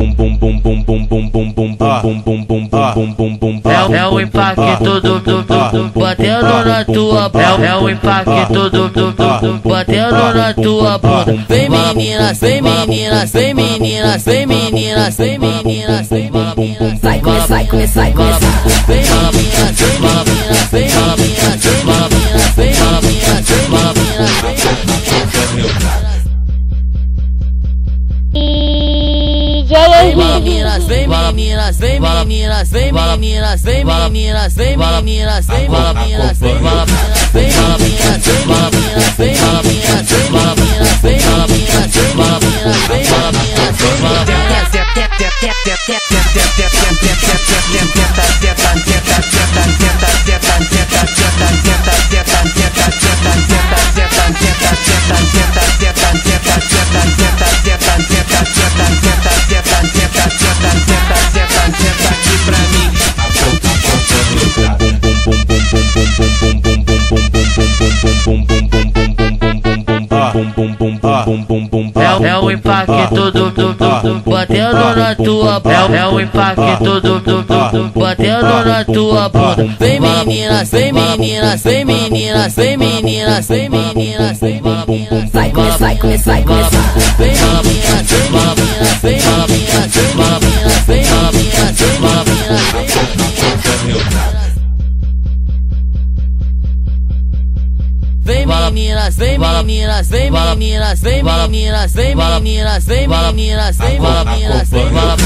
É o impacto do batendo na tua bunda. É o impacto do batendo na tua bunda. Vem meninas, vem meninas, vem meninas, vem meninas, vem meninas, vem meninas. Sai, sai, sai, vem meninas, vem meninas, vem meninas, vem meninas, vem meninas, vem meninas. Vem meninas, vem meninas, vem meninas, vem meninas, vem meninas, vem meninas, vem meninas, vem meninas, vem meninas, vem meninas, vem meninas, vem meninas, vem meninas, vem meninas, vem É o impacto do batendo na tua bunda. É o impacto do batendo na tua bunda. Vem meninas, vem meninas, vem meninas, vem meninas, vem meninas, vem meninas. Sai, sai, sai, vem meninas, vem meninas, vem meninas, vem meninas, vem meninas, vem meninas, vem meninas, vem meninas, vem meninas, vem meninas, vem meninas, vem meninas, vem meninas, vem meninas, vem meninas.